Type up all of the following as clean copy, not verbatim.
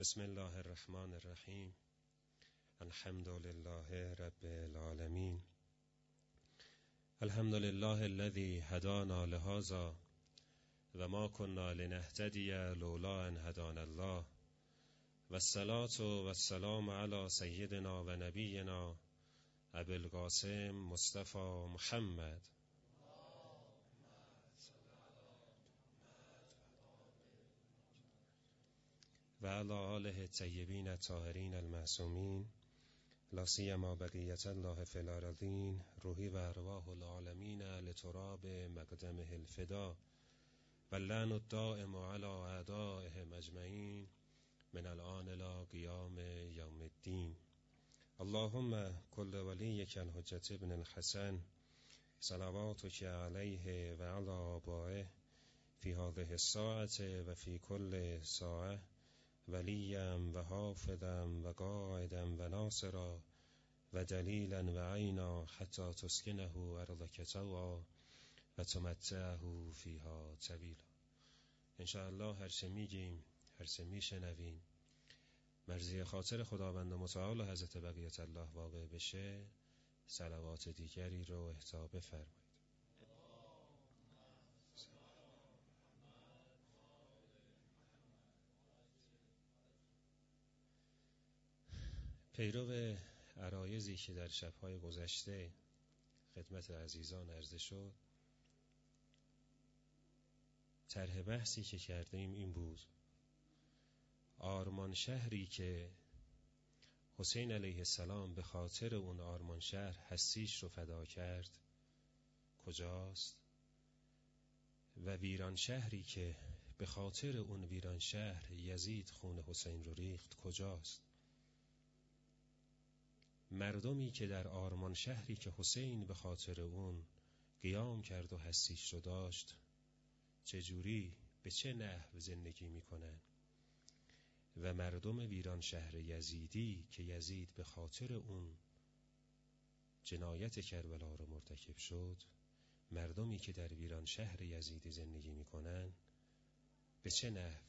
بسم الله الرحمن الرحیم. الحمد لله رب العالمین. الحمد لله الذي هدانا لهذا و ما كنا لنهتدي لولا ان هدانا الله والصلاة والسلام على سيدنا و نبینا ابی القاسم مصطفى محمد و علی آله الطیبین الطاهرین المعصومین لا سیما بقیة الله فی الارضین روحی و ارواح العالمین لتراب مقدمه الفدا و اللعن الدائم علی اعدائهم اجمعین من الآن الى قیام یوم الدین. اللهم کل ولیک الحجة ابن الحسن صلواتک علیه و علی آبائه فی هذه الساعة و فی کل ساعة ولیم و حافظم و قائدم و ناصرا و دلیلا و عینا حتی تسکنه ارضک طوعا و تمتعه فیها طویلا. انشاءالله هرچه میگیم هرچه میشنویم مرضی خاطر خداوند متعال و حضرت بقیت الله واقع بشه، صلوات دیگری رو اهدا بفرمایید. پیرو عرایضی که در شب‌های گذشته خدمت عزیزان عرضه شد، طرح بحثی که کردیم این بود: آرمان شهری که حسین علیه السلام به خاطر اون آرمان شهر هستیش رو فدا کرد کجاست؟ و ویران شهری که به خاطر اون ویران شهر یزید خون حسین رو ریخت کجاست؟ مردمی که در آرمان شهری که حسین به خاطر اون قیام کرد و هستیش رو داشت چجوری به چه نحو زندگی میکنن؟ و مردم ویران شهر یزیدی که یزید به خاطر اون جنایت کربلا رو مرتکب شد، مردمی که در ویران شهر یزیدی زندگی میکنن به چه نحو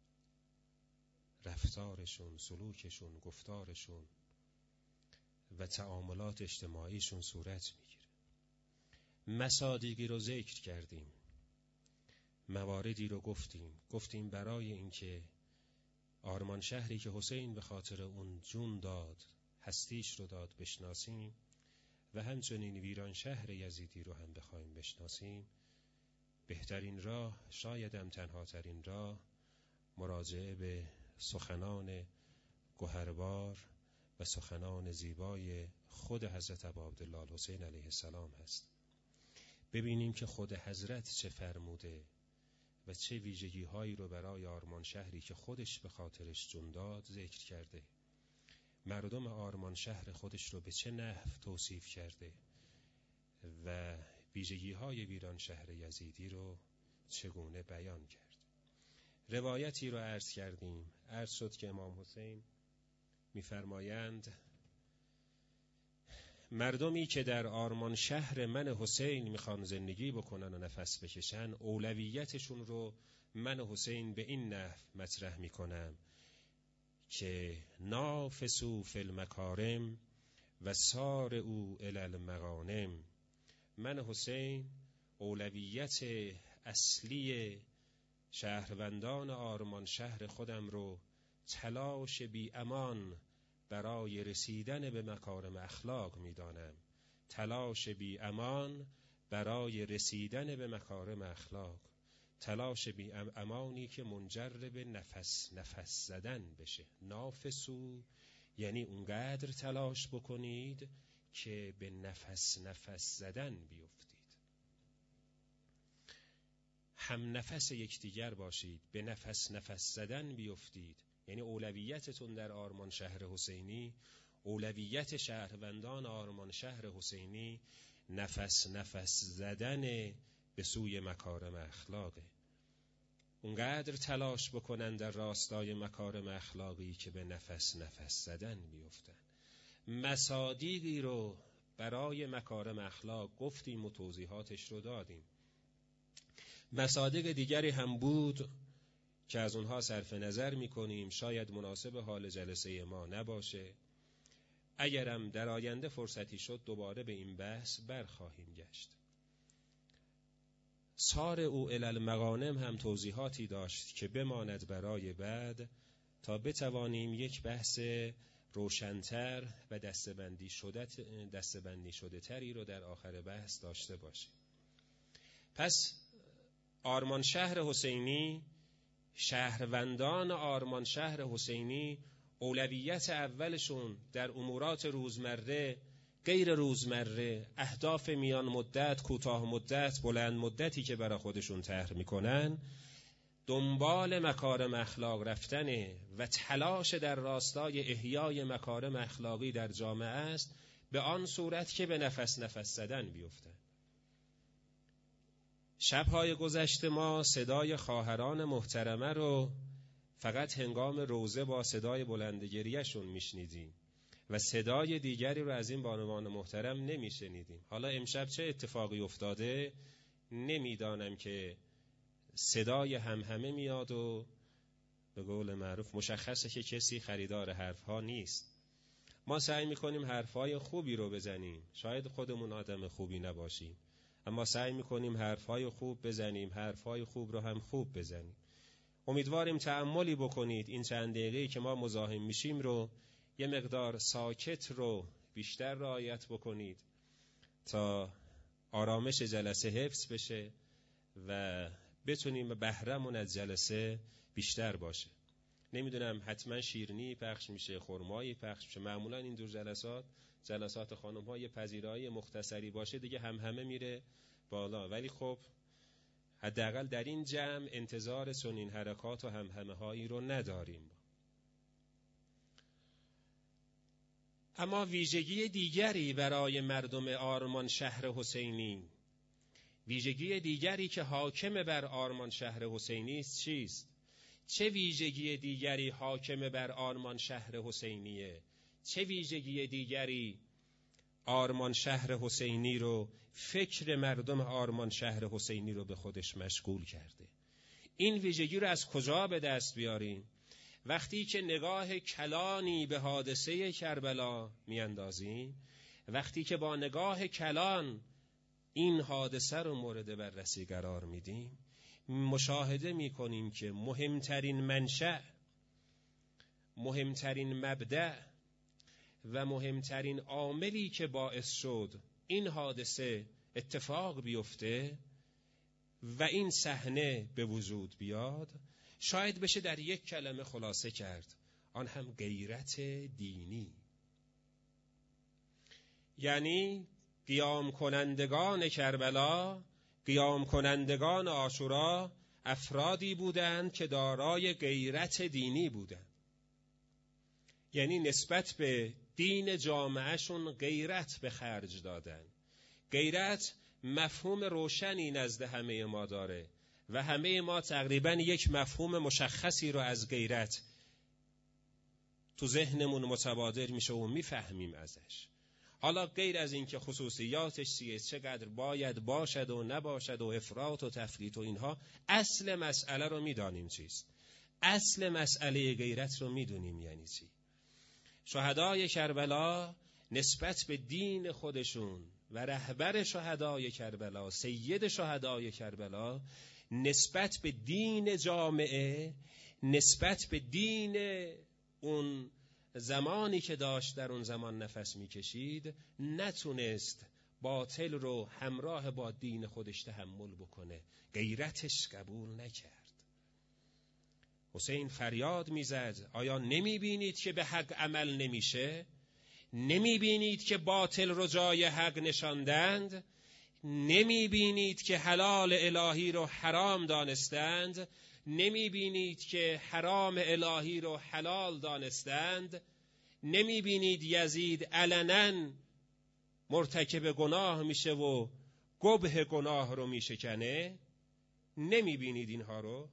رفتارشون، سلوکشون، گفتارشون و تعاملات اجتماعیشون صورت میگیره؟ مصادیقی رو ذکر کردیم، مواردی رو گفتیم برای اینکه آرمان شهری که حسین به خاطر اون جون داد، هستیش رو داد بشناسیم و همچنین ویران شهر یزیدی رو هم بخوایم بشناسیم. بهترین راه، شایدم تنها ترین راه، مراجعه به سخنان گوهربار و سخنان زیبای خود حضرت ابا عبدالله الحسین علیه السلام هست. ببینیم که خود حضرت چه فرموده و چه ویژگی هایی رو برای آرمان شهری که خودش به خاطرش جون داد ذکر کرده، مردم آرمان شهر خودش رو به چه نحو توصیف کرده و ویژگی های ویران شهر یزیدی رو چگونه بیان کرد. روایتی رو عرض کردیم، عرض شد که امام حسین می‌فرمایند مردمی که در آرمان شهر من حسین میخوان زندگی بکنن و نفس بکشن، اولویتشون رو من حسین به این نحو مطرح میکنم که نافسوا فی المکارم و سارعوا الی المغانم. من حسین اولویت اصلی شهروندان آرمان شهر خودم رو تلاش بی امان برای رسیدن به مکارم اخلاق میدانم. تلاش بی امان برای رسیدن به مکارم اخلاق، تلاش بی امانی که منجر به نفس زدن بشه. نافسو یعنی اونقدر تلاش بکنید که به نفس زدن بیفتید، هم نفس یکدیگر باشید، به نفس زدن بیفتید. یعنی اولویتتون در آرمان شهر حسینی، اولویت شهروندان آرمان شهر حسینی نفس زدن به سوی مکارم اخلاقه. اونقدر تلاش بکنن در راستای مکارم اخلاقی که به نفس زدن بیفتن. مصادیقی رو برای مکارم اخلاق گفتیم و توضیحاتش رو دادیم. مصادیق دیگری هم بود که از اونها صرف نظر میکنیم، شاید مناسب حال جلسه ما نباشه. اگرم در آینده فرصتی شد دوباره به این بحث برخواهیم گشت. سار او الی المغانم هم توضیحاتی داشت که بماند برای بعد تا بتوانیم یک بحث روشن‌تر و دسته‌بندی شده تری رو در آخر بحث داشته باشیم. پس آرمانشهر حسینی، شهروندان آرمانشهر حسینی، اولویت اولشون در امورات روزمره، غیر روزمره، اهداف میان مدت، کوتاه مدت، بلند مدتی که برای خودشون طرح میکنن، دنبال مکارم اخلاق رفتنه و تلاش در راستای احیای مکارم اخلاقی در جامعه است، به آن صورت که به نفس زدن بیفتن. شب‌های گذشته ما صدای خواهران محترمه رو فقط هنگام روزه با صدای بلند گریه‌شون میشنیدیم و صدای دیگری رو از این بانوان محترم نمیشنیدیم. حالا امشب چه اتفاقی افتاده نمیدانم که صدای همهمه میاد و به قول معروف مشخصه که کسی خریدار حرفها نیست. ما سعی میکنیم حرفهای خوبی رو بزنیم، شاید خودمون آدم خوبی نباشیم، اما سعی میکنیم حرفهای خوب بزنیم، حرفهای خوب رو هم خوب بزنیم. امیدواریم تأملی بکنید، این چند دقیقه‌ای که ما مزاحم میشیم رو یه مقدار ساکت رو بیشتر رعایت بکنید تا آرامش جلسه حفظ بشه و بتونیم بهره‌مون از جلسه بیشتر باشه. نمیدونم حتما شیرینی پخش میشه، خرمایی پخش میشه. معمولا این دور جلسات خانم‌ها یه پذیرایی مختصری باشه دیگه همه میره بالا، ولی خب حداقل در این جمع انتظار چنین حرکات و همهمه هایی رو نداریم. اما ویژگی دیگری برای مردم آرمانشهر حسینی، ویژگی دیگری که حاکم بر آرمانشهر حسینی است چیست؟ چه ویژگی دیگری حاکم بر آرمانشهر حسینیه؟ چه ویژگی دیگری آرمانشهر حسینی رو، فکر مردم آرمانشهر حسینی رو به خودش مشغول کرده؟ این ویژگی رو از کجا به دست بیاریم؟ وقتی که نگاه کلانی به حادثه کربلا میاندازیم، وقتی که با نگاه کلان این حادثه رو مورد بررسی قرار میدیم، مشاهده میکنیم که مهمترین منشأ، مهمترین مبدأ و مهمترین عاملی که باعث شد این حادثه اتفاق بیفته و این صحنه به وجود بیاد، شاید بشه در یک کلمه خلاصه کرد، آن هم غیرت دینی. یعنی قیام کنندگان کربلا، قیام کنندگان عاشورا افرادی بودند که دارای غیرت دینی بودند. یعنی نسبت به دین جامعهشون غیرت به خرج دادن. غیرت مفهوم روشنی نزد همه ما داره و همه ما تقریبا یک مفهوم مشخصی رو از غیرت تو ذهنمون متبادر میشه و میفهمیم ازش. حالا غیر از این که خصوصیاتش چیه، چقدر باید باشد و نباشد و افراط و تفریط و اینها، اصل مسئله رو میدانیم چیست. اصل مسئله غیرت رو میدونیم یعنی چی. شهدای کربلا نسبت به دین خودشون و رهبر شهدای کربلا، سید شهدای کربلا، نسبت به دین جامعه، نسبت به دین اون زمانی که داشت در اون زمان نفس میکشید، نتونست باطل رو همراه با دین خودش تحمل بکنه، غیرتش قبول نکرد. حسین فریاد میزد آیا نمیبینید که به حق عمل نمیشه؟ نمیبینید که باطل رو جای حق نشاندند؟ نمیبینید که حلال الهی رو حرام دانستند؟ نمیبینید که حرام الهی رو حلال دانستند؟ نمیبینید یزید علنا مرتکب گناه میشه و گبه گناه رو میشکنه؟ نمیبینید اینها رو؟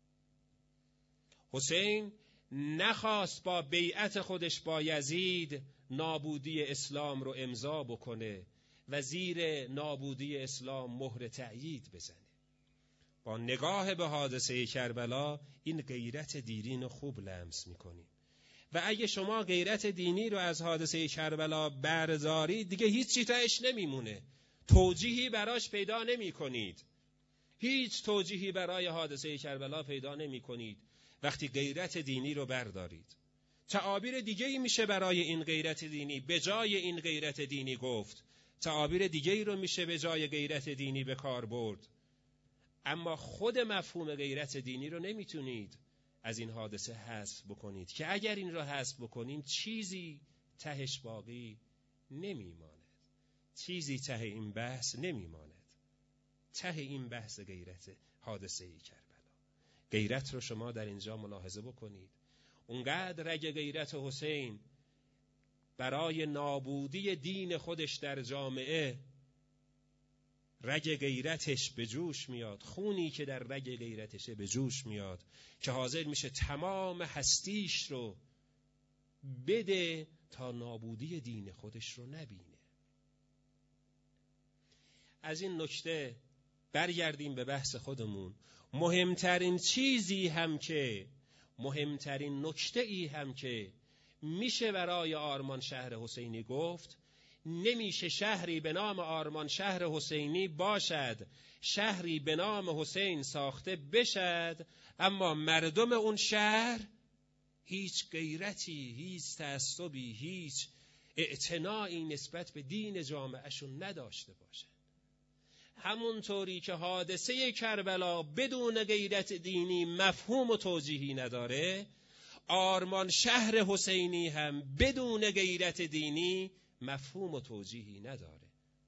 حسین نخواست با بیعت خودش با یزید نابودی اسلام رو امضا بکنه و زیر نابودی اسلام مهر تأیید بزنه. با نگاه به حادثه کربلا این غیرت دینی رو خوب لمس میکنیم. و اگه شما غیرت دینی رو از حادثه کربلا بردارید دیگه هیچ چی تاش نمیمونه، توجیهی براش پیدا نمی کنید، هیچ توجیهی برای حادثه کربلا پیدا نمی کنید. وقتی غیرت دینی رو بردارید، تعابیر دیگه‌ای میشه برای این غیرت دینی به جای این غیرت دینی گفت، تعابیر دیگه‌ای رو میشه به جای غیرت دینی به کار برد، اما خود مفهوم غیرت دینی رو نمیتونید از این حادثه حذف بکنید که اگر این رو حذف بکنیم چیزی تهش باقی نمیماند، چیزی ته این بحث نمیماند. ته این بحث غیرت حادثه کربلا. غیرت رو شما در اینجا ملاحظه بکنید، اونقدر رگ غیرت حسین برای نابودی دین خودش در جامعه، رگ غیرتش به جوش میاد، خونی که در رگ غیرتشه به جوش میاد که حاضر میشه تمام هستیش رو بده تا نابودی دین خودش رو نبینه. از این نکته برگردیم به بحث خودمون. مهمترین نکته ای هم که میشه برای آرمان شهر حسینی گفت، نمیشه شهری به نام آرمان شهر حسینی باشد، شهری به نام حسین ساخته بشد، اما مردم اون شهر هیچ غیرتی، هیچ تعصبی، هیچ اعتنایی نسبت به دین جامعهشون نداشته باشد. همونطوری که حادثه کربلا بدون غیرت دینی مفهوم و توجیهی نداره، آرمان شهر حسینی هم بدون غیرت دینی مفهوم و توجیهی نداره.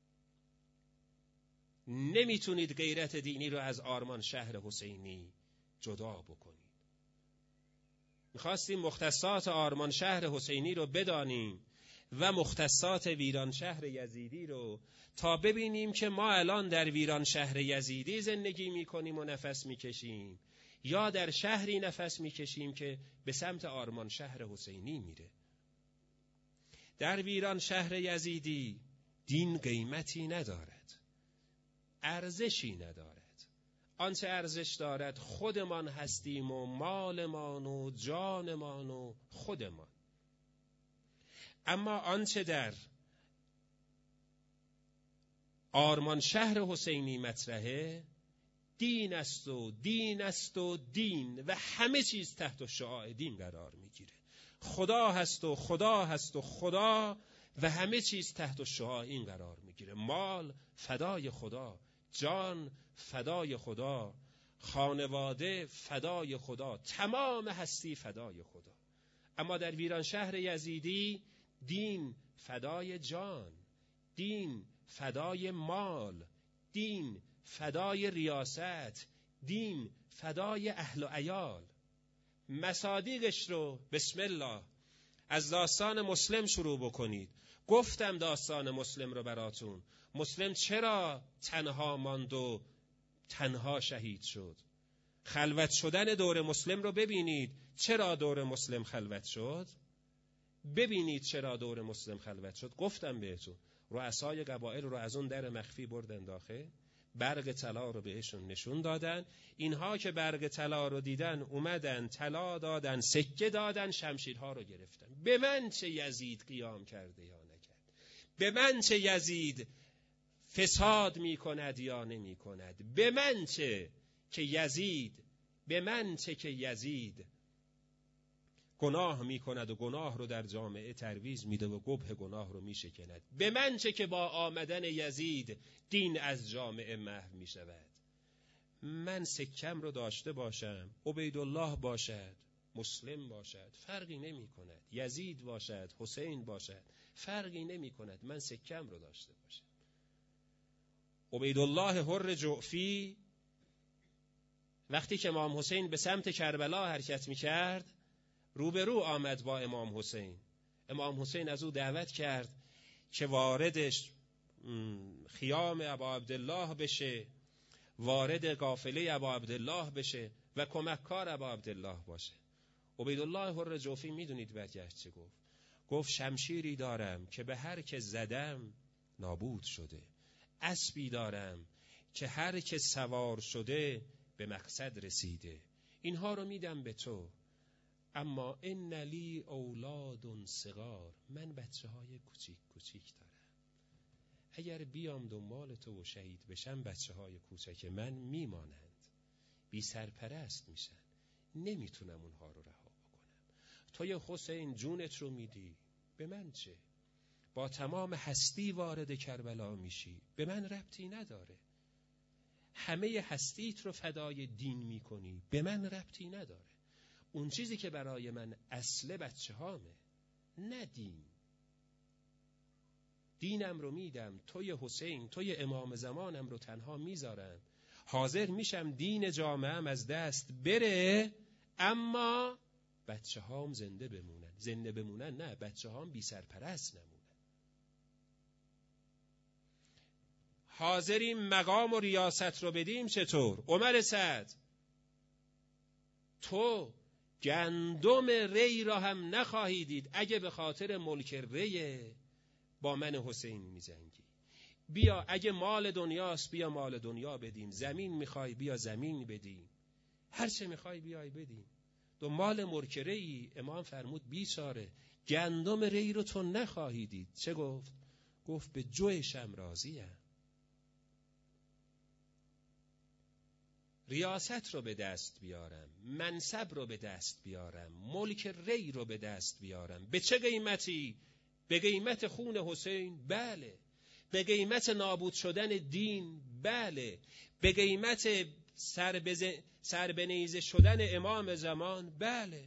نمیتونید غیرت دینی رو از آرمان شهر حسینی جدا بکنید. میخواستیم مختصات آرمان شهر حسینی رو بدانیم و مختصات ویران شهر یزیدی رو، تا ببینیم که ما الان در ویران شهر یزیدی زندگی میکنیم و نفس میکشیم یا در شهری نفس میکشیم که به سمت آرمان شهر حسینی میره. در ویران شهر یزیدی دین قیمتی ندارد، ارزشی ندارد. آنچه ارزش دارد خودمان هستیم و مالمان و جانمان و خودمان. اما آنچه در آرمان شهر حسینی مطرحه دین است و دین است و دین، و همه چیز تحت شعاع دین قرار میگیره. خدا هست و خدا هست و خدا، و همه چیز تحت شعاع این قرار میگیره. مال فدای خدا، جان فدای خدا، خانواده فدای خدا، تمام هستی فدای خدا. اما در ویران شهر یزیدی دین فدای جان، دین فدای مال، دین فدای ریاست، دین فدای اهل و عیال. مصادیقش رو بسم الله از داستان مسلم شروع بکنید. گفتم داستان مسلم رو براتون. مسلم چرا تنها ماند و تنها شهید شد؟ خلوت شدن دور مسلم رو ببینید. چرا دور مسلم خلوت شد؟ ببینید چرا دور مسلم خلوت شد. گفتم بهتون رؤسای قبایل رو از اون در مخفی بردن داخل، برگ طلا رو بهشون نشون دادن. اینها که برگ طلا رو دیدن اومدن طلا دادن، سکه دادن، شمشیرها رو گرفتن. به من چه یزید قیام کرده یا نکرد، به من چه یزید فساد می کند یا نمی کند، به من چه که یزید گناه می کند و گناه رو در جامعه ترویج میده و گبه گناه رو می شکند. به من چه که با آمدن یزید دین از جامعه محو می شود. من سکم رو داشته باشم، عبیدالله باشد، مسلم باشد، فرقی نمی کند، یزید باشد، حسین باشد، فرقی نمی کند، من سکم رو داشته باشم. عبیدالله حر جعفی وقتی که امام حسین به سمت کربلا حرکت می کرد روبرو آمد با امام حسین. امام حسین از او دعوت کرد که واردش خیام ابا عبدالله بشه، وارد قافله ابا عبدالله بشه و کمککار ابا عبدالله باشه. عبیدالله حر جعفی میدونید برگشت چه گفت؟ گفت شمشیری دارم که به هر که زدم نابود شده، اسبی دارم که هر که سوار شده به مقصد رسیده، اینها رو میدم به تو. اما ان لی اولاد صغار، من بچه های کوچیک کوچیک دارم. اگر بیام دنبال تو و شهید بشم، بچه های کوچک من میمانند، بی سرپرست میشن، نمیتونم اونها رو رها بکنم. تو یا حسین جونت رو میدی، به من چه؟ با تمام هستی وارد کربلا میشی، به من ربطی نداره. همه هستیت رو فدای دین میکنی، به من ربطی نداره. اون چیزی که برای من اصل بچه هامه، نه دین. دینم رو میدم، توی حسین، توی امام زمانم رو تنها میذارم، حاضر میشم دین جامعه‌ام از دست بره، اما بچه هام زنده بمونن. زنده بمونن نه، بچه هام بی سرپرست نمونن. حاضریم مقام و ریاست رو بدیم. چطور؟ عمر سعد، تو گندم ری را هم نخواهی دید اگه به خاطر ملک ری با من حسین میزنگی. بیا اگه مال دنیاست بیا مال دنیا بدیم، زمین میخوای بیا زمین بدیم، هر چه میخوای بیای بدیم. دنبال ملک ری. امام فرمود بیچاره گندم ری رو تو نخواهی دید. چه گفت؟ گفت به جوشم راضیم. ریاست رو به دست بیارم، منصب رو به دست بیارم، ملک ری رو به دست بیارم. به چه قیمتی؟ به قیمت خون حسین؟ بله. به قیمت نابود شدن دین؟ بله. به قیمت سربنیزه شدن امام زمان؟ بله.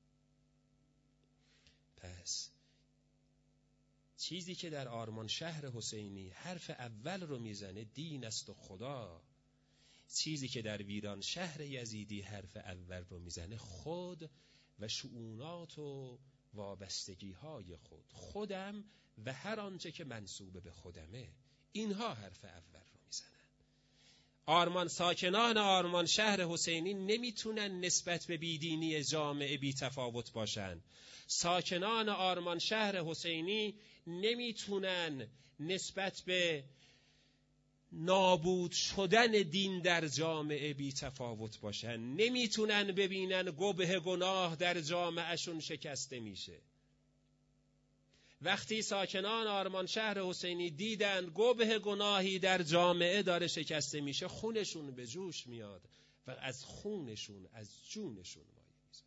پس چیزی که در آرمان شهر حسینی حرف اول رو میزنه دین است و خدا. چیزی که در ویران شهر یزیدی حرف اول رو میزنه خود و شؤونات و وابستگی های خودم و هر آنچه که منسوب به خودمه، اینها حرف اول رو میزنن. ساکنان آرمان شهر حسینی نمیتونن نسبت به بیدینی جامعه بی تفاوت باشن. ساکنان آرمان شهر حسینی نمیتونن نسبت به نابود شدن دین در جامعه بی تفاوت باشن. نمیتونن ببینن گبه گناه در جامعهشون شکسته میشه. وقتی ساکنان آرمان شهر حسینی دیدن گبه گناهی در جامعه داره شکسته میشه، خونشون به جوش میاد و از خونشون، از جونشون مایه میذاره.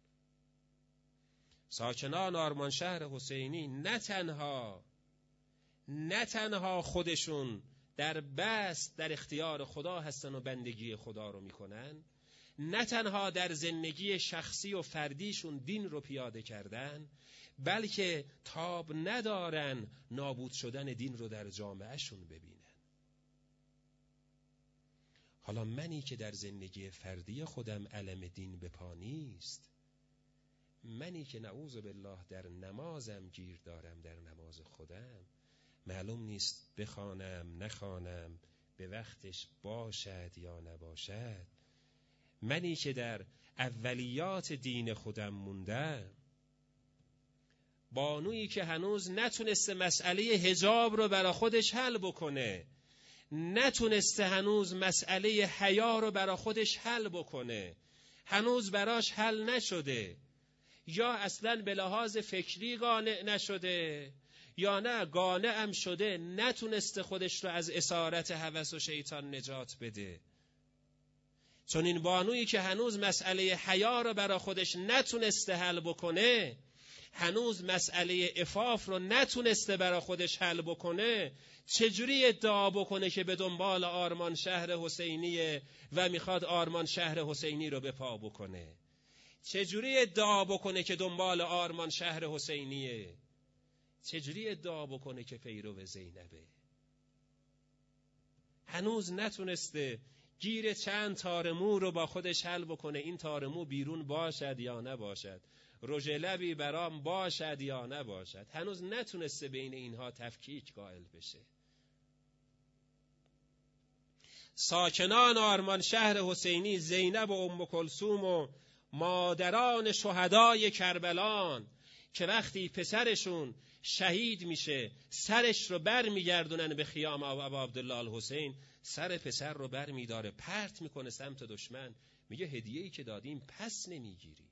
ساکنان آرمان شهر حسینی نه تنها خودشون در بست در اختیار خدا هستن و بندگی خدا رو میکنن، نه تنها در زندگی شخصی و فردیشون دین رو پیاده کردن، بلکه تاب ندارن نابود شدن دین رو در جامعهشون ببینن. حالا منی که در زندگی فردی خودم علم دین به پا نیست، منی که نعوذ بالله در نمازم گیر دارم، در نماز خودم معلوم نیست بخوانم نخوانم، به وقتش باشد یا نباشد، منی که در اولیات دین خودم موندم، بانویی که هنوز نتونسته مسئله حجاب رو برا خودش حل بکنه، نتونسته هنوز مسئله حیا رو برا خودش حل بکنه، هنوز براش حل نشده، یا اصلاً به لحاظ فکری قانع نشده، یا نه قانع هم شده نتونسته خودش رو از اسارت هوس و شیطان نجات بده. چون این بانویی که هنوز مسئله حیا رو برا خودش نتونسته حل بکنه، هنوز مسئله عفاف رو نتونسته برا خودش حل بکنه، چجوری ادعا بکنه که به دنبال آرمان شهر حسینیه و میخواد آرمان شهر حسینی رو به پا بکنه؟ چجوری ادعا بکنه که دنبال آرمان شهر حسینیه؟ چجوری ادعا بکنه که پیرو زینبه؟ هنوز نتونسته گیر چند تار مو رو با خودش حل بکنه، این تار مو بیرون باشد یا نباشد، رژ لبی برام باشد یا نباشد، هنوز نتونسته بین اینها تفکیک قائل بشه. ساکنان آرمان شهر حسینی، زینب و ام کلثوم و مادران شهدای کربلان که وقتی پسرشون شهید میشه سرش رو بر میگردونن به خیام ابا عبدالله الحسین، سر پسر رو بر میداره پرت میکنه سمت دشمن، میگه هدیه‌ای که دادیم پس نمیگیری.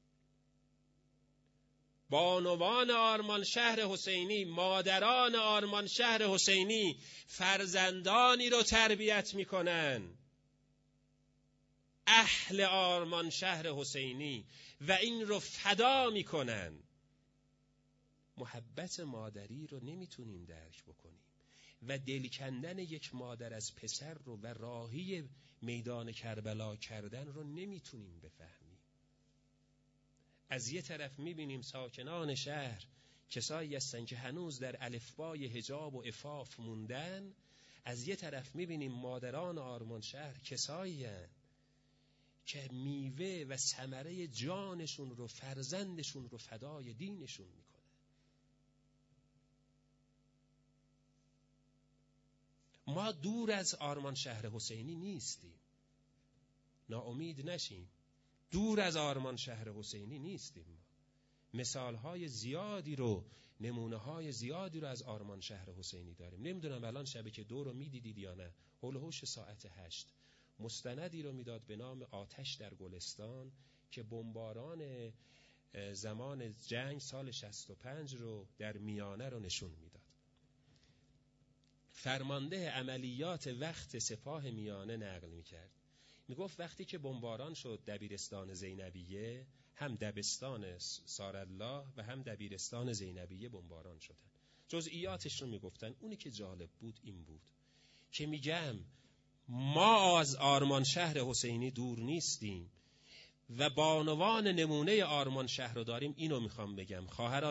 بانوان آرمانشهر حسینی، مادران آرمانشهر حسینی فرزندانی رو تربیت میکنن، اهل آرمانشهر حسینی، و این رو فدا میکنن. محبت مادری رو نمیتونیم درک بکنیم و دل کندن یک مادر از پسر رو و راهی میدان کربلا کردن رو نمیتونیم بفهمیم. از یه طرف میبینیم ساکنان شهر کسایی هستن که هنوز در الفبای حجاب و عفاف موندن، از یه طرف میبینیم مادران آرمانشهر کسایی هستن که میوه و ثمره جانشون رو، فرزندشون رو فدای دینشون میکنن. ما دور از آرمانشهر حسینی نیستیم، ناامید نشیم، دور از آرمانشهر حسینی نیستیم. ما مثالهای زیادی رو، نمونه‌های زیادی رو از آرمانشهر حسینی داریم. نمیدونم الان شبکه 2 رو میدیدید یا نه، هول و هوش ساعت 8 مستندی رو میداد به نام آتش در گلستان که بمباران زمان جنگ سال 65 رو در میانه رو نشون میداد. فرمانده عملیات وقت سپاه میانه نقل میکرد، میگفت وقتی که بمباران شد دبیرستان زینبیه، هم دبستان سارالله و هم دبیرستان زینبیه بمباران شدن. جزئیاتش رو میگفتن. اونی که جالب بود این بود که میگم ما از آرمانشهر حسینی دور نیستیم و بانوان نمونه آرمانشهر رو داریم. اینو میخوام بگم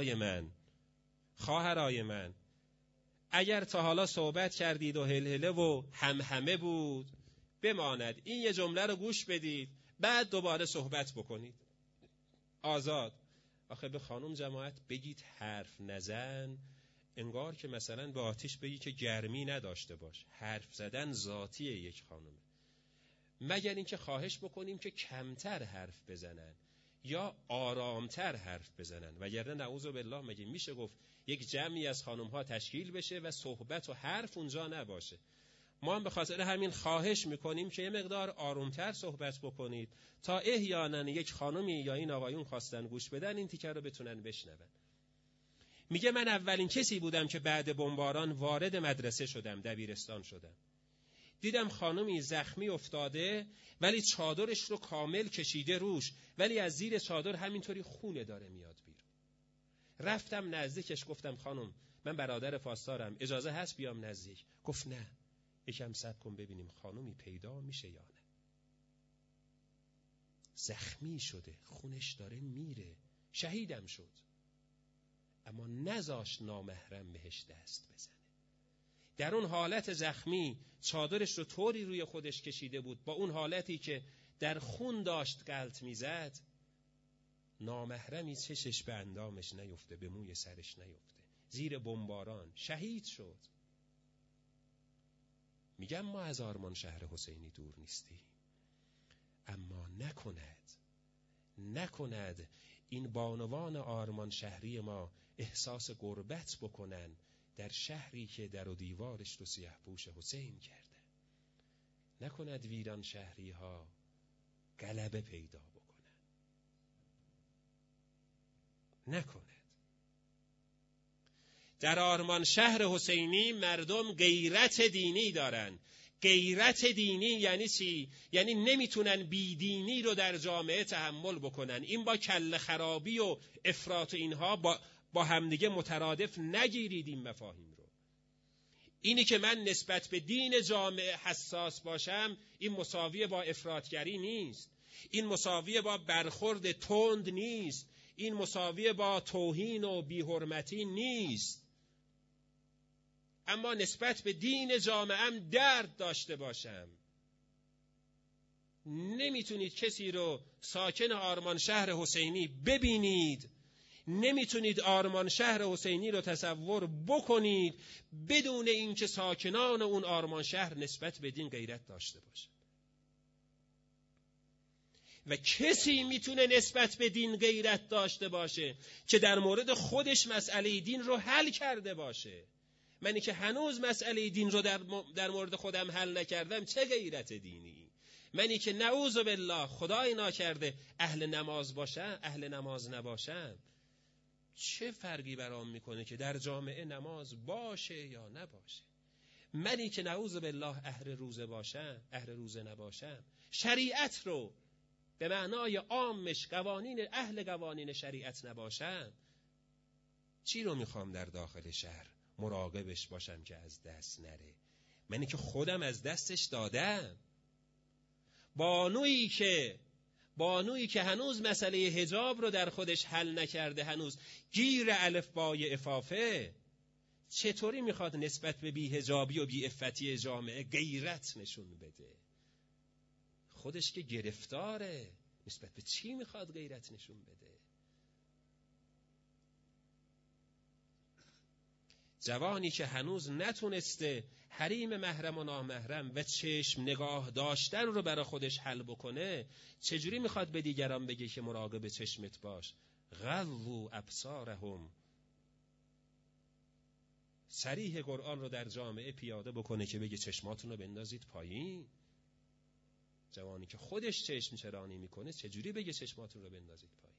خواهرای من، اگر تا حالا صحبت کردید و هلهله و همهمه بود بماند، این یه جمله رو گوش بدید بعد دوباره صحبت بکنید آزاد. آخه به خانم جماعت بگید حرف نزن، انگار که مثلا به آتش بگی که گرمی نداشته باش. حرف زدن ذاتی یک خانمه، مگر اینکه خواهش بکنیم که کمتر حرف بزنن یا آرامتر حرف بزنن، وگرنه نعوذ بالله مگه میشه گفت یک جمعی از خانم‌ها تشکیل بشه و صحبت و حرف اونجا نباشه؟ ما هم به خاطر همین خواهش میکنیم که یه مقدار آرومتر صحبت بکنید تا احیانا یک خانمی یا این آقایون خواستن گوش بدن این تیکه رو بتونن بشنون. میگه من اولین کسی بودم که بعد بمباران وارد مدرسه شدم، دبیرستان شدم. دیدم خانمی زخمی افتاده ولی چادرش رو کامل کشیده روش، ولی از زیر چادر همینطوری خونه داره میاد بیرون. رفتم نزدیکش، گفتم خانم من برادر پاسدارم، اجازه هست بیام نزدیک؟ گفت نه، یکم صبر کن ببینیم خانمی پیدا میشه یا نه. زخمی شده، خونش داره میره، شهیدم شد، اما نذاشت نامحرم بهش دست بزنه. در اون حالت زخمی چادرش رو طوری روی خودش کشیده بود، با اون حالتی که در خون داشت غلط میزد، نامحرمی چشش به اندامش نیفته، به موی سرش نیفته. زیر بمباران شهید شد. میگم ما از آرمانشهر حسینی دور نیستیم، اما نکند این بانوان آرمانشهری ما احساس غربت بکنن در شهری که در و دیوارش رو سیه‌پوش حسین کرده. نکند ویران شهری ها غلبه پیدا بکنن. نکند. در آرمانشهر حسینی مردم غیرت دینی دارن. غیرت دینی یعنی چی؟ یعنی نمیتونن بیدینی رو در جامعه تحمل بکنن. این با کله خرابی و افراط اینها با همدیگه مترادف نگیرید این مفاهیم رو. اینی که من نسبت به دین جامعه حساس باشم، این مساوی با افراطگری نیست، این مساوی با برخورد تند نیست، این مساوی با توهین و بی‌حرمتی نیست. اما نسبت به دین جامعه‌ام درد داشته باشم. نمیتونید کسی رو ساکن آرمانشهر حسینی ببینید، نمیتونید آرمانشهر حسینی رو تصور بکنید بدون اینکه ساکنان اون آرمانشهر نسبت به دین غیرت داشته باشند. و کسی میتونه نسبت به دین غیرت داشته باشه که در مورد خودش مسئله دین رو حل کرده باشه؟ منی که هنوز مسئله دین رو در مورد خودم حل نکردم، چه غیرت دینی؟ منی که نعوذ بالله خدای ناکرده اهل نماز باشم، اهل نماز نباشم، چه فرقی برام میکنه که در جامعه نماز باشه یا نباشه؟ منی که نعوذ بالله اهل روزه باشم، اهل روزه نباشم، شریعت رو به معنای عامش اهل قوانین شریعت نباشم، چی رو میخوام در داخل شهر مراقبش باشم که از دست نره؟ منی که خودم از دستش دادم. بانویی که هنوز مسئله حجاب رو در خودش حل نکرده، هنوز گیر الفبای عفافه، چطوری میخواد نسبت به بی‌حجابی و بی‌عفتی جامعه غیرت نشون بده؟ خودش که گرفتاره، نسبت به چی میخواد غیرت نشون بده؟ جوانی که هنوز نتونسته حریم محرم و نامحرم و چشم نگاه داشتن رو برای خودش حل بکنه، چجوری میخواد به دیگران بگه که مراقب چشمت باش؟ غضوا ابصارهم. صریح قرآن رو در جامعه پیاده بکنه که بگه چشماتون رو بندازید پایین. جوانی که خودش چشم چرانی میکنه چجوری بگه چشماتون رو بندازید پایین؟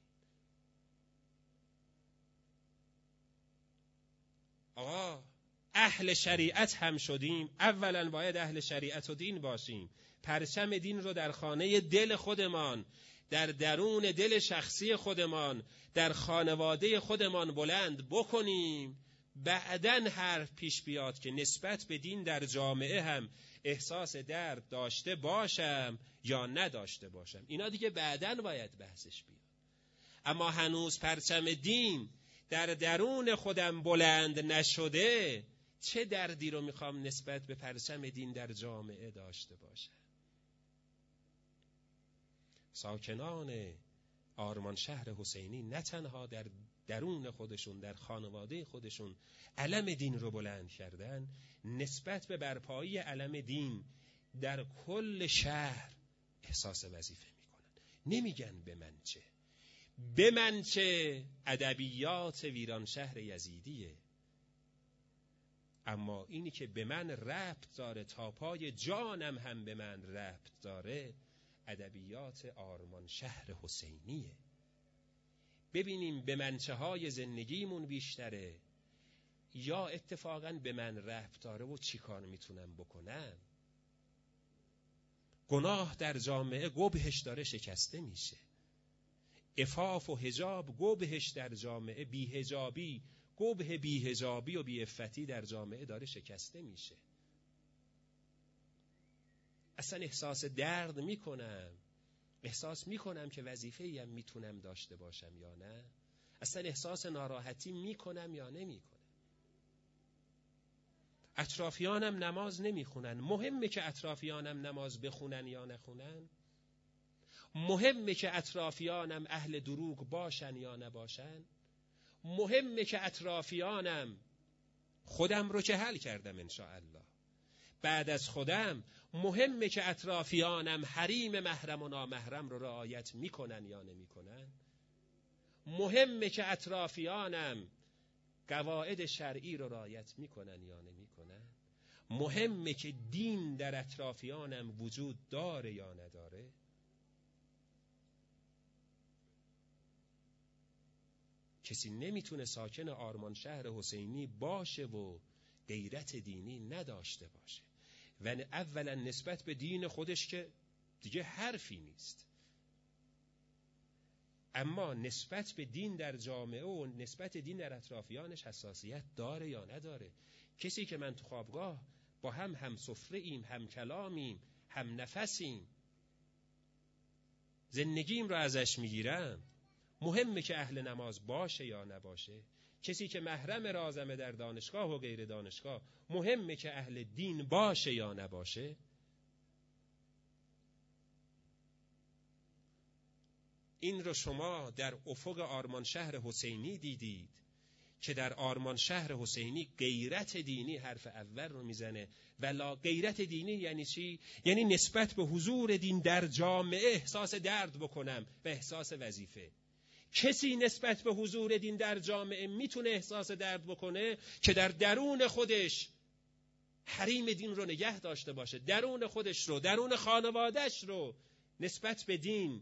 آقا اهل شریعت هم شدیم، اولا باید اهل شریعت و دین باشیم. پرچم دین رو در خانه دل خودمان، در درون دل شخصی خودمان، در خانواده خودمان بلند بکنیم. بعدن حرف پیش بیاد که نسبت به دین در جامعه هم احساس درد داشته باشم یا نداشته باشم، اینا دیگه بعدن باید بحثش بیاد. اما هنوز پرچم دین در درون خودم بلند نشده، چه دردی رو میخوام نسبت به پرچم دین در جامعه داشته باشم؟ ساکنان آرمانشهر حسینی نه تنها در درون خودشون، در خانواده خودشون علم دین رو بلند کردن، نسبت به برپایی علم دین در کل شهر احساس وظیفه میکنن. نمیگن به من چه ادبیات ویران شهر یزیدیه، اما اینی که به من ربط داره، تا پای جانم هم به من ربط داره، ادبیات آرمان شهر حسینیه. ببینیم به منچه های زندگیمون بیشتره یا اتفاقاً به من ربط داره و چی کار میتونم بکنم. گناه در جامعه گبهش داره شکسته میشه. عفاف و حجاب گبهش در جامعه، بی‌حجابی، گبه بی‌حجابی و بی‌عفتی در جامعه داره شکسته میشه. اصلا احساس درد میکنم، احساس میکنم که وظیفه‌ای هم میتونم داشته باشم یا نه. اصلا احساس ناراحتی میکنم یا نمیکنم. اطرافیانم نماز نمیخونن، مهمه که اطرافیانم نماز بخونن یا نخونن؟ مهمه که اطرافیانم اهل دروغ باشن یا نباشن؟ مهمه که اطرافیانم، خودم رو که حل کردم انشاءالله، بعد از خودم مهمه که اطرافیانم حریم محرم و نامحرم رو رعایت میکنن یا نمیکنن؟ مهمه که اطرافیانم قواعد شرعی رو رعایت میکنن یا نمیکنن؟ مهمه که دین در اطرافیانم وجود داره یا نداره؟ کسی نمیتونه ساکن آرمان شهر حسینی باشه و غیرت دینی نداشته باشه. و اولا نسبت به دین خودش که دیگه حرفی نیست، اما نسبت به دین در جامعه و نسبت دین در اطرافیانش حساسیت داره یا نداره؟ کسی که من تو خوابگاه با هم سفره ایم، هم کلامیم، هم نفسیم، زندگیم رو ازش میگیرم، مهمه که اهل نماز باشه یا نباشه؟ کسی که محرم رازمه در دانشگاه و غیر دانشگاه، مهمه که اهل دین باشه یا نباشه؟ این رو شما در افق آرمان شهر حسینی دیدید که در آرمان شهر حسینی غیرت دینی حرف اول رو میزنه. ولا غیرت دینی یعنی چی؟ یعنی نسبت به حضور دین در جامعه احساس درد بکنم و احساس وظیفه. کسی نسبت به حضور دین در جامعه میتونه احساس درد بکنه که در درون خودش حریم دین رو نگه داشته باشه، درون خودش رو، درون خانوادهش رو نسبت به دین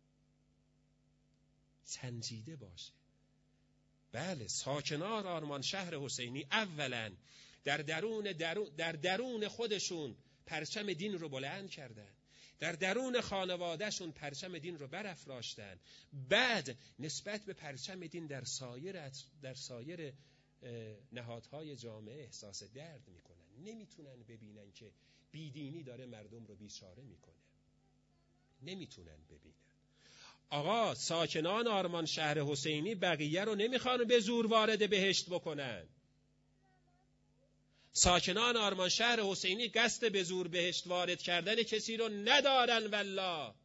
سنجیده باشه. بله، ساکنان آرمان شهر حسینی اولا در درون خودشون پرچم دین رو بلند کردن، در درون خانوادهشون پرچم دین رو برافراشتن، بعد نسبت به پرچم دین در سایر نهادهای جامعه احساس درد میکنن. نمیتونن ببینن که بیدینی داره مردم رو بیچاره میکنه، نمیتونن ببینن. آقا ساکنان آرمان شهر حسینی بقیه رو نمیخوان به زور وارد بهشت بکنن. ساکنان آرمان شهر حسینی قصد به زور بهشت وارد کردن کسی رو ندارن والله.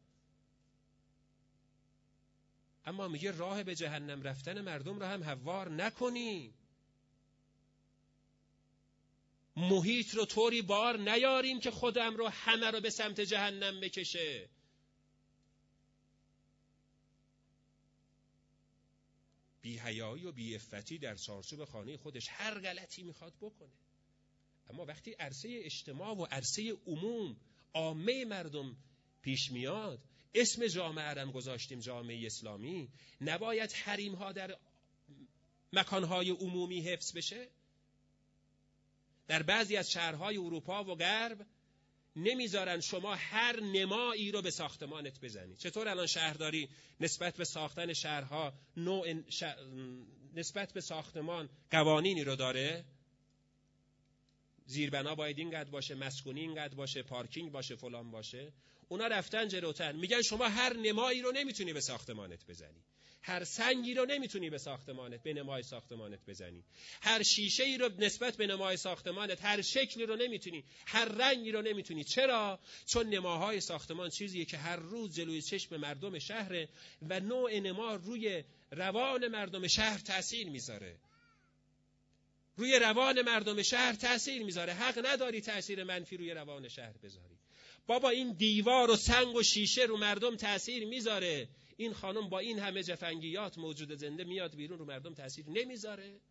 اما میگه راه به جهنم رفتن مردم رو هم هموار نکنی، محیط رو طوری بار نیاریم که خودم رو همه رو به سمت جهنم بکشه. بی‌حیایی و بی‌عفتی در چارچوب خانه خودش هر غلطی میخواد بکنه، اما وقتی عرصه اجتماع و عرصه عموم عامه مردم پیش میاد، اسم جامعه هم گذاشتیم جامعه اسلامی، نباید حریم‌ها در مکانهای عمومی حفظ بشه؟ در بعضی از شهرهای اروپا و غرب نمیذارن شما هر نمایی رو به ساختمانت بزنی. چطور الان شهرداری نسبت به ساختن شهرها نسبت به ساختمان قوانینی رو داره؟ زیربنا باید اینقدر باشه، مسکونی اینقدر باشه، پارکینگ باشه، فلان باشه. اونا رفتن جلوتر، میگن شما هر نمایی رو نمیتونی به ساختمانت بزنی، هر سنگی رو نمیتونی به نمای ساختمانت بزنی، هر شیشه‌ای رو نسبت به نمای ساختمانت، هر شکلی رو نمیتونی، هر رنگی رو نمیتونی. چرا؟ چون نماهای ساختمان چیزیه که هر روز جلوی چشم مردم شهره و نوع نما روی روان مردم شهر تأثیر میذاره. روی روان مردم شهر تأثیر میذاره. حق نداری تأثیر منفی روی روان شهر بذاری. بابا این دیوار و سنگ و شیشه رو مردم تأثیر میذاره، این خانم با این همه جفنگیات موجود زنده میاد بیرون، رو مردم تأثیر نمیذاره؟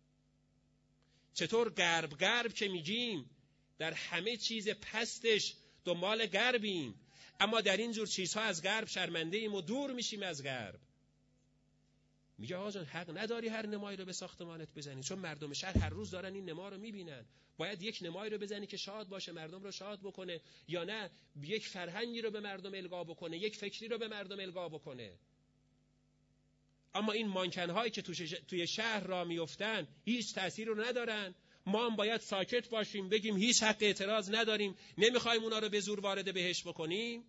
چطور غرب که میگیم در همه چیز پستش دنبال غربیم، اما در این جور چیزها از غرب شرمنده ایم و دور میشیم از غرب. میگه آقا جان حق نداری هر نمایی رو به ساختمانت بزنی، چون مردم شهر هر روز دارن این نما رو میبینن. باید یک نمایی رو بزنی که شاد باشه، مردم رو شاد بکنه، یا نه یک فرهنگی رو به مردم القا بکنه، یک فکری رو به مردم القا بکنه. اما این مانکن‌هایی که توی شهر را میافتن هیچ تأثیری رو ندارن. ما هم باید ساکت باشیم، بگیم هیچ حق اعتراض نداریم، نمیخوایم اونا رو به زور وارد بهشت بکنیم.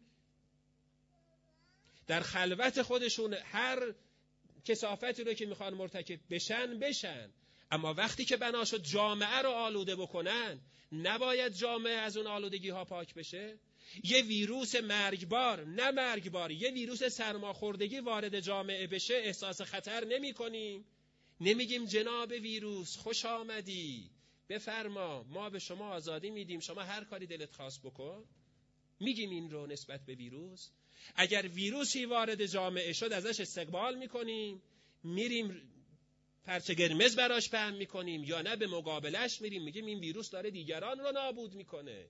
در خلوت خودشون هر کثافتی رو که میخوان مرتکب بشن، اما وقتی که بنا شد جامعه رو آلوده بکنن، نباید جامعه از اون آلودگی ها پاک بشه. یه ویروس مرگبار، یه ویروس سرماخوردگی وارد جامعه بشه، احساس خطر نمی کنیم؟ نمیگیم جناب ویروس خوش آمدی، بفرما، ما به شما آزادی میدیم، شما هر کاری دلت خواست بکن؟ میگیم این رو نسبت به ویروس؟ اگر ویروسی وارد جامعه شد ازش استقبال میکنیم، میریم پرچه قرمز براش پهن میکنیم، یا نه به مقابلش میریم میگیم این ویروس داره دیگران رو نابود میکنه؟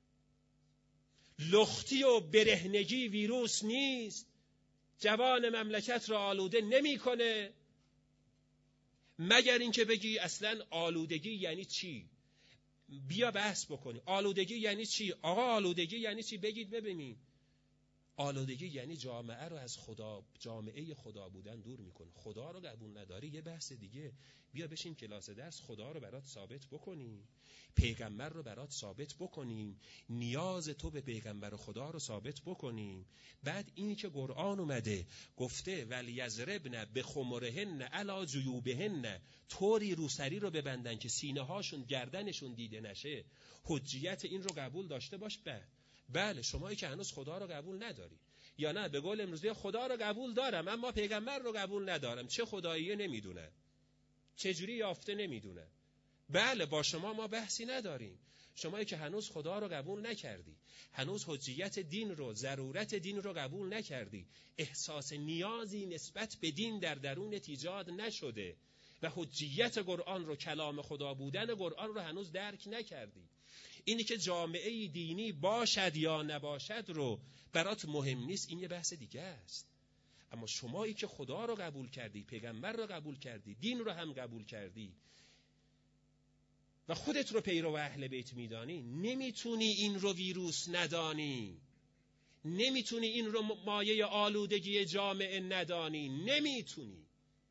لختی و برهنگی ویروس نیست، جوان مملکت رو آلوده نمیکنه. مگر اینکه بگی اصلا آلودگی یعنی چی؟ بیا بحث بکنی آلودگی یعنی چی؟ آقا آلودگی یعنی چی؟ بگید ببینیم. آلودگی یعنی جامعه رو از جامعه خدا بودن دور میکنه. خدا رو قبول نداری یه بحث دیگه، بیا بشین کلاس درس خدا رو برات ثابت بکنیم، پیغمبر رو برات ثابت بکنیم، نیاز تو به پیغمبر و خدا رو ثابت بکنیم. بعد اینی که قرآن اومده گفته ولیضربن بخمرهن علی جیوبهن، طوری روسری رو ببندن که سینه هاشون گردنشون دیده نشه، حجیت این رو قبول داشته باش. بله شمایی که هنوز خدا رو قبول نداری، یا نه به قول امروزی خدا رو قبول دارم اما پیغمبر رو قبول ندارم، چه خداییه نمیدونم، چجوری یافته نمیدونم. بله با شما ما بحثی نداریم. شمایی که هنوز خدا رو قبول نکردی، هنوز حجیت دین رو، ضرورت دین رو قبول نکردی، احساس نیازی نسبت به دین در درونت ایجاد نشده و حجیت قرآن رو، کلام خدا بودن قرآن رو هنوز درک نکردی. اینی که جامعه دینی باشد یا نباشد رو برات مهم نیست، این یه بحث دیگه است. اما شمایی که خدا رو قبول کردی، پیغمبر رو قبول کردی، دین رو هم قبول کردی و خودت رو پیرو اهل بیت میدانی، نمیتونی این رو ویروس ندانی، نمیتونی این رو مایه آلودگی جامعه ندانی، نمیتونی.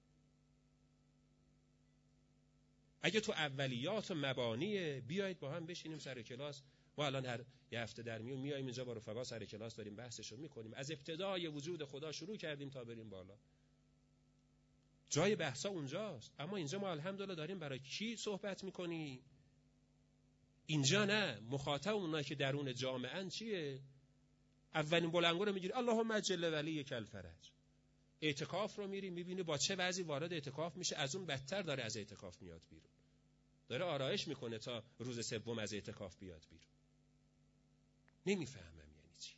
اگه تو اولیات و مبانی بیایید با هم بشینیم سر کلاس، ما الان هر یه هفته در میون میایم اینجا با رفقا سر کلاس داریم بحثشو میکنیم، از ابتدای وجود خدا شروع کردیم تا بریم بالا. جای بحثا اونجاست، اما اینجا ما الحمدلله داریم برای کی صحبت میکنیم؟ اینجا نه، مخاطب اونایی که درون جامعه ان چیه؟ اولین بلنگو رو میگیری اللهم عجل ولی کالفرج. اعتکاف رو میری میبینی با چه وضعی وارد اعتکاف میشه، از اون بدتر داره از اعتکاف میاد بیرون، داره آرایش میکنه تا روز سوم از اعتکاف بیاد بیرون. نمیفهمم یعنی چی.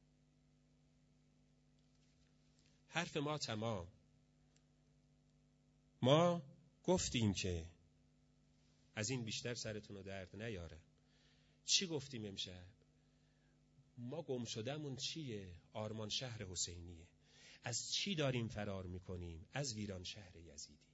حرف ما تمام. ما گفتیم که از این بیشتر سرتون رو درد نیارم. چی گفتیم امشب؟ ما گم شدمون چیه؟ آرمان شهر حسینیه. از چی داریم فرار میکنیم؟ از ویران شهر یزیدی.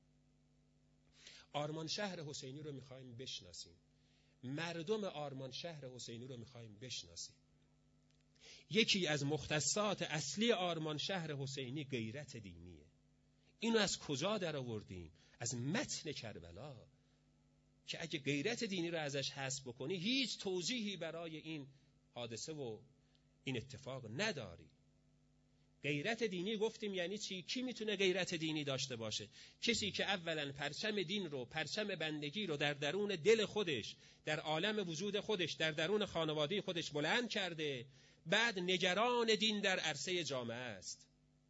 آرمان شهر حسینی رو میخوایم بشناسیم، مردم آرمان شهر حسینی رو میخوایم بشناسیم. یکی از مختصات اصلی آرمان شهر حسینی غیرت دینیه. اینو از کجا در آوردیم؟ از متن کربلا، که اگه غیرت دینی رو ازش حذف بکنی هیچ توجیهی برای این حادثه و این اتفاق نداری. غیرت دینی گفتیم یعنی چی؟ کی میتونه غیرت دینی داشته باشه؟ کسی که اولا پرچم دین رو، پرچم بندگی رو در درون دل خودش، در عالم وجود خودش، در درون خانواده خودش بلند کرده، بعد نگران دین در عرصه جامعه است.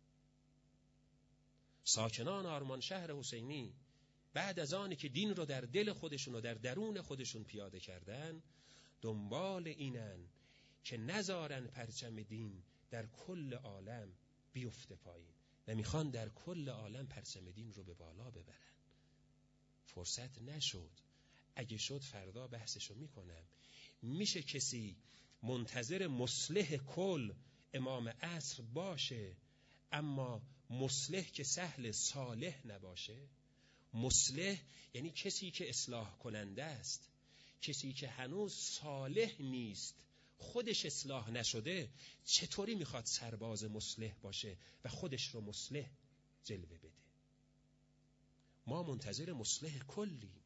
ساکنان آرمان شهر حسینی بعد از آنی که دین رو در دل خودشون و در درون خودشون پیاده کردن، دنبال اینن که نذارن پرچم دین در کل عالم بیفته پایین و میخوان در کل عالم پرچم دین رو به بالا ببرن. فرصت نشد. اگه شد فردا بحثشو میکنم. میشه کسی منتظر مصلح کل امام عصر باشه اما مصلح که سهل صالح نباشه؟ مصلح یعنی کسی که اصلاح کننده است، کسی که هنوز صالح نیست، خودش اصلاح نشده، چطوری میخواد سرباز مصلح باشه و خودش رو مصلح جلوه بده؟ ما منتظر مصلح کلیم.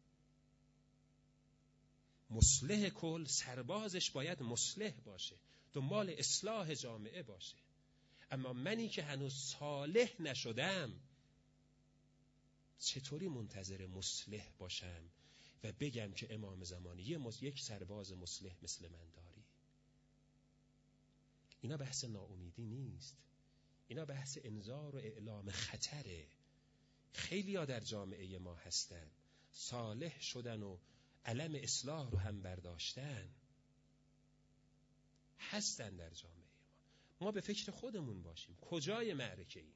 مصلح کل سربازش باید مصلح باشه، دنبال اصلاح جامعه باشه. اما منی که هنوز صالح نشدم چطوری منتظر مصلح باشم و بگم که امام زمانی یک سرباز مصلح مثل من داری؟ اینا بحث ناامیدی نیست، اینا بحث انذار و اعلام خطره. خیلی ها در جامعه ما هستن، صالح شدن و علم اصلاح رو هم برداشتن، هستن در جامعه ما. ما به فکر خودمون باشیم. کجای معرکه ایم؟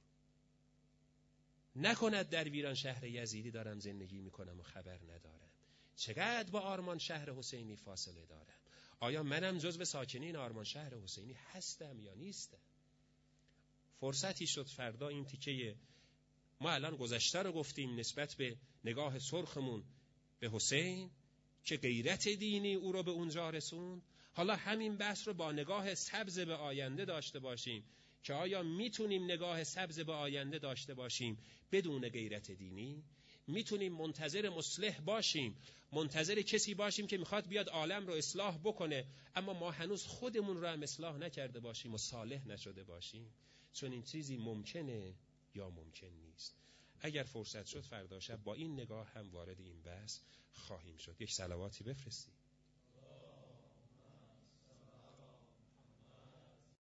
نکند در ویران شهر یزیدی دارم زندگی میکنم و خبر ندارم. چقدر با آرمان شهر حسینی فاصله دارم؟ آیا منم جزو ساکنین آرمان شهر حسینی هستم یا نیستم؟ فرصتی شد فردا این تیکه ما الان گذشته رو گفتیم نسبت به نگاه سرخمون به حسین که غیرت دینی او رو به اونجا رسوند. حالا همین بحث رو با نگاه سبز به آینده داشته باشیم که آیا میتونیم نگاه سبز به آینده داشته باشیم بدون غیرت دینی؟ میتونیم منتظر مصلح باشیم، منتظر کسی باشیم که میخواد بیاد عالم رو اصلاح بکنه اما ما هنوز خودمون رو هم اصلاح نکرده باشیم و صالح نشده باشیم؟ چون این چیزی ممکنه یا ممکن نیست. اگر فرصت شد فردا شب با این نگاه هم وارد این بحث خواهیم شد. یک صلواتی بفرستید.